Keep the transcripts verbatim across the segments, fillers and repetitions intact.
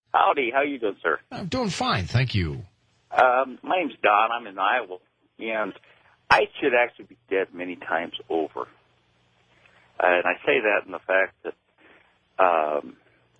Howdy. How you doing, sir? I'm doing fine, thank you. Um, my name's Don. I'm in Iowa, and I should actually be dead many times over. Uh, and I say that in the fact that, um,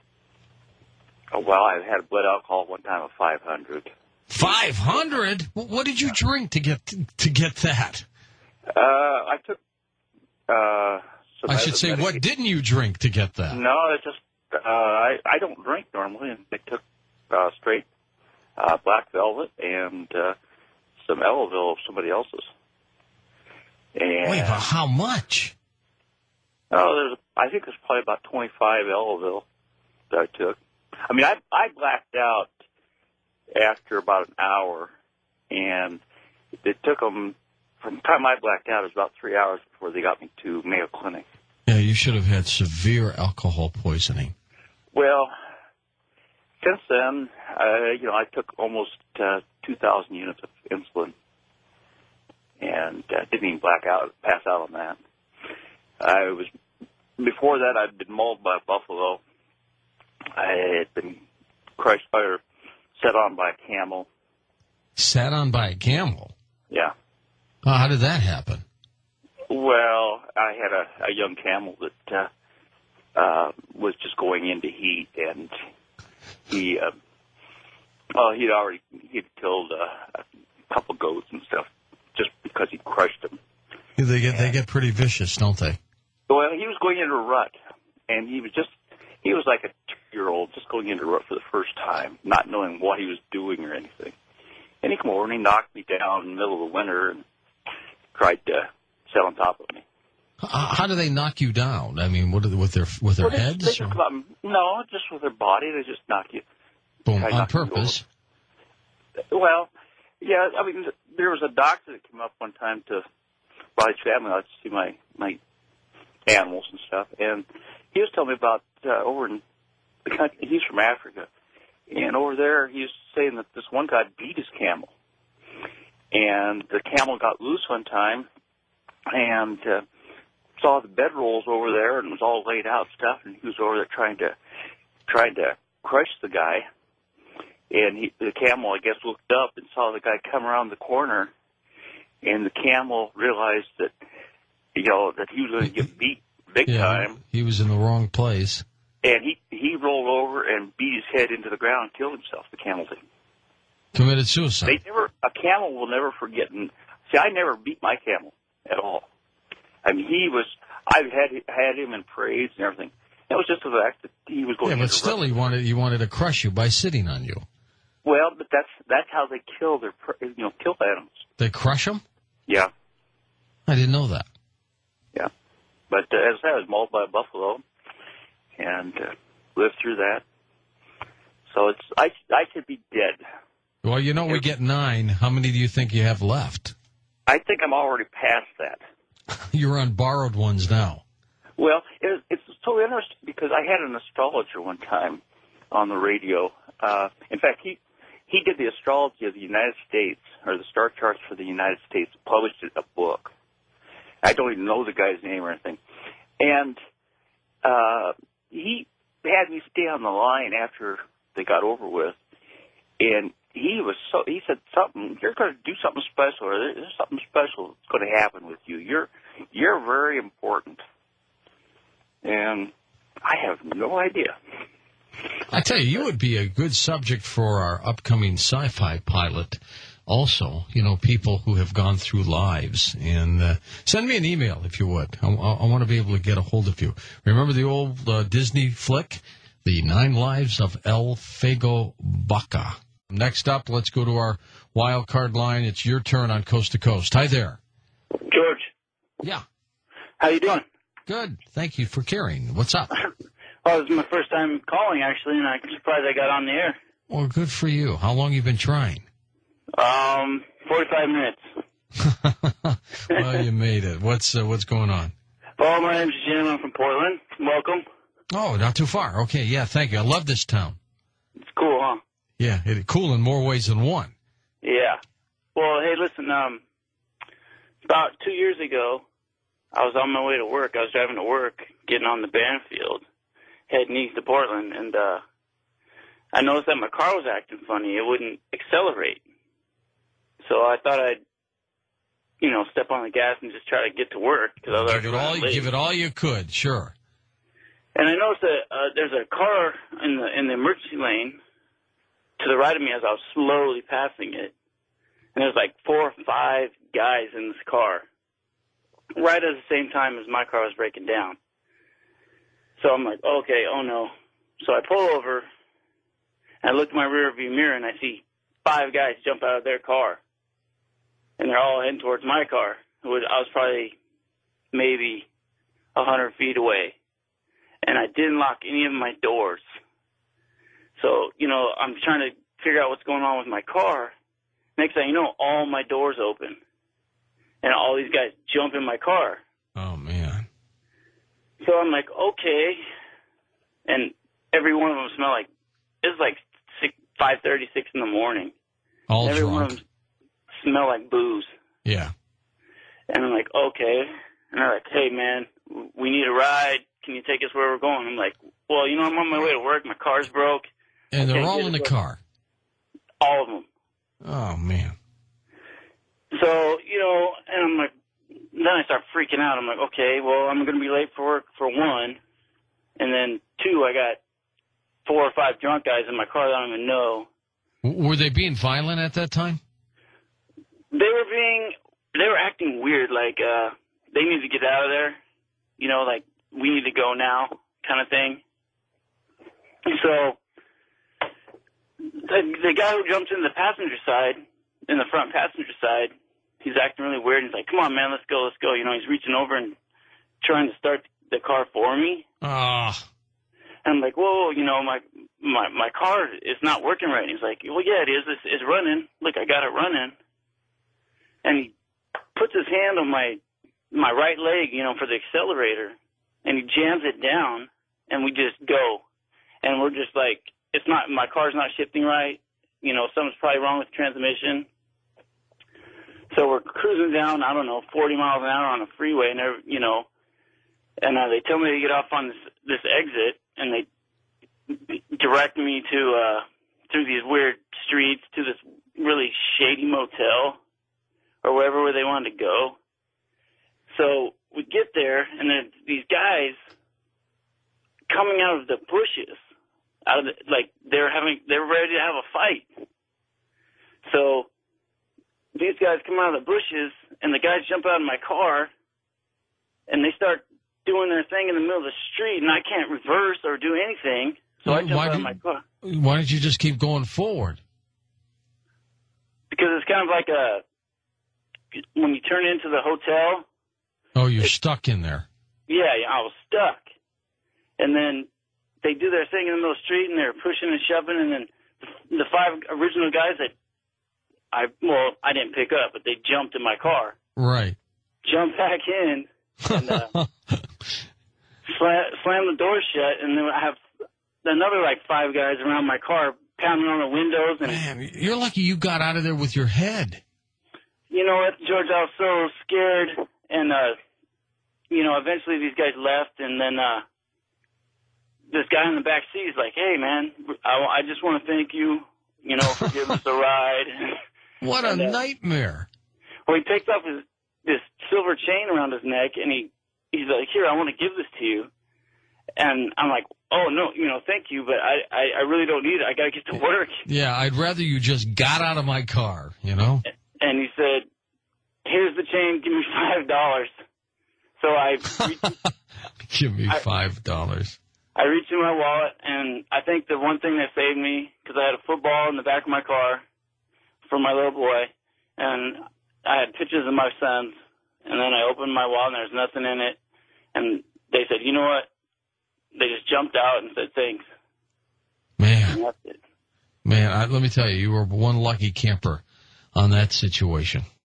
well, I had blood alcohol one time of five hundred. five hundred? What did you drink to get to get that? Uh, I took. Uh, some I should say, medication. what didn't you drink to get that? No, it's just uh, I I don't drink normally, and I took uh, straight uh, Black Velvet and uh, some Elavil of somebody else's. And Wait, but how much? oh, there's I think there's probably about twenty-five Elavil that I took. I mean, I I blacked out after about an hour, and it took them from the time I blacked out. It was about three hours before they got me to Mayo Clinic. Yeah, you should have had severe alcohol poisoning. Well, since then, uh, you know, I took almost uh, two thousand units of insulin, and uh, didn't even black out, pass out on that. I was before that. I'd been mauled by a buffalo. I had been crushed by or set on by a camel. Sat on by a camel? Yeah. Oh, how did that happen? Well, I had a, a young camel that uh, uh, was just going into heat, and he, uh, well, he'd already he'd killed uh, a couple goats and stuff just because he crushed them. They get and, they get pretty vicious, don't they? Well, he was going into a rut, and he was just he was like a two-year-old just going into a rut for the first time, not knowing what he was doing or anything. And he came over and he knocked me down in the middle of the winter and tried to sit on top of me. How, how do they knock you down? I mean, what are they, with their with their well, they, heads? They just come up, no, just with their body. They just knock you. Boom, on purpose. Well, yeah. I mean, there was a doctor that came up one time to buy his family out to see my my animals and stuff, and he was telling me about uh, over in the country. He's from Africa, and over there, he was saying that this one guy beat his camel, and the camel got loose one time, and uh, saw the bedrolls over there, and it was all laid out stuff, and he was over there trying to trying to crush the guy, and he, the camel, I guess, looked up and saw the guy come around the corner, and the camel realized that, you know, that he was going to get beat big yeah, time. He was in the wrong place. And he, he rolled over and beat his head into the ground and killed himself, the camel did. Committed suicide. They never, a camel will never forget. And see, I never beat my camel at all. I mean, he was, I've had, had him in parades and everything. It was just the fact that he was going yeah, but still he wanted, he wanted to crush you by sitting on you. Well, but that's, that's how they kill their, you know, kill animals. They crush them? Yeah. I didn't know that. Yeah. But uh, as I said, I was mauled by a buffalo and uh, lived through that. So it's I I should be dead. Well, you know, we get nine. How many do you think you have left? I think I'm already past that. You're on borrowed ones now. Well, it, it's so interesting because I had an astrologer one time on the radio. Uh, in fact, he he did the astrology of the United States, or the star charts for the United States, published a book. I don't even know the guy's name or anything. And uh, he had me stay on the line after they got over with. And he was so, he said something, you're going to do something special, or there's something special that's going to happen with you. You're, you're very important. And I have no idea. I tell you, you would be a good subject for our upcoming sci-fi pilot. Also, you know, people who have gone through lives. And uh, send me an email, if you would. I, I, I want to be able to get a hold of you. Remember the old uh, Disney flick, The Nine Lives of El Fago Baca? Next up, let's go to our wild card line. It's your turn on Coast to Coast. Hi there. George. Yeah. How you doing? Good. Thank you for caring. What's up? Well, this is my first time calling, actually, and I'm surprised I got on the air. Well, good for you. How long you been trying? Um, forty-five minutes. Well, you made it. What's uh, what's going on? Well, my name's Jim. I'm from Portland. Welcome. Oh, not too far. Okay, yeah, thank you. I love this town. It's cool, huh? Yeah, it's cool in more ways than one. Yeah. Well, hey, listen, um, about two years ago, I was on my way to work. I was driving to work, getting on the Banfield, heading east to Portland, and uh, I noticed that my car was acting funny. It wouldn't accelerate. So I thought I'd, you know, step on the gas and just try to get to work. Cause I was give, it all, late. give it all you could, sure. And I noticed that uh, there's a car in the in the emergency lane to the right of me as I was slowly passing it. And there's like four or five guys in this car right at the same time as my car was breaking down. So I'm like, okay, oh no. So I pull over, and I look in my rear view mirror, and I see five guys jump out of their car. And they're all heading towards my car. I was probably maybe a hundred feet away. And I didn't lock any of my doors. So, you know, I'm trying to figure out what's going on with my car. Next thing you know, all my doors open. And all these guys jump in my car. Oh, man. So I'm like, okay. And every one of them smell like, it's like five thirty, six in the morning. All every drunk. One of them smell like booze. Yeah. And I'm like, okay. And they're like, hey, man, we need a ride. Can you take us where we're going? I'm like, well, you know, I'm on my way to work. My car's broke. And they're all in the car? All of them. Oh, man. So, you know, and I'm like, then I start freaking out. I'm like, okay, well, I'm going to be late for work for one. And then two, I got four or five drunk guys in my car that I don't even know. Were they being violent at that time? They were being, they were acting weird, like uh, they need to get out of there. You know, like, we need to go now kind of thing. So the, the guy who jumped in the passenger side, in the front passenger side, he's acting really weird. He's like, come on, man, let's go, let's go. You know, he's reaching over and trying to start the car for me. Ah. Oh. And I'm like, whoa, you know, my my my car is not working right. And he's like, well, yeah, it is. It's, it's running. Look, I got it running. And he puts his hand on my my right leg, you know, for the accelerator, and he jams it down, and we just go. And we're just like, it's not, my car's not shifting right. You know, something's probably wrong with the transmission. So we're cruising down, I don't know, forty miles an hour on a freeway, and they're, you know, and uh, they tell me to get off on this, this exit, and they direct me to, uh, through these weird streets to this really shady motel or wherever where they wanted to go. So we get there, and there's these guys coming out of the bushes, out of the, like they're having, they're ready to have a fight. So these guys come out of the bushes, and the guys jump out of my car, and they start doing their thing in the middle of the street, and I can't reverse or do anything. So I jump why out did, of my car. Why don't you just keep going forward? Because it's kind of like a, when you turn into the hotel. Oh, you're stuck in there. Yeah, I was stuck. And then they do their thing in the middle of the street, and they're pushing and shoving, and then the, the five original guys that I, well, I didn't pick up, but they jumped in my car. Right. Jumped back in, and uh, slam, slam the door shut, and then I have another, like, five guys around my car pounding on the windows. And man, you're lucky you got out of there with your head. You know what, George, I was so scared, and, uh, you know, eventually these guys left, and then uh, this guy in the back seat is like, hey, man, I, I just want to thank you, you know, for giving us a ride. What and, a uh, nightmare. Well, he takes off his this silver chain around his neck, and he, he's like, here, I want to give this to you. And I'm like, oh, no, you know, thank you, but I, I, I really don't need it. I got to get to work. Yeah, I'd rather you just got out of my car, you know? And he said, here's the chain, give me five dollars. So I reached, give me five dollars. I reached in my wallet, and I think the one thing that saved me, because I had a football in the back of my car for my little boy, and I had pictures of my sons, and then I opened my wallet, and there was nothing in it, and they said, you know what? They just jumped out and said thanks. Man, and that's it. Man, I, let me tell you, you were one lucky camper on that situation.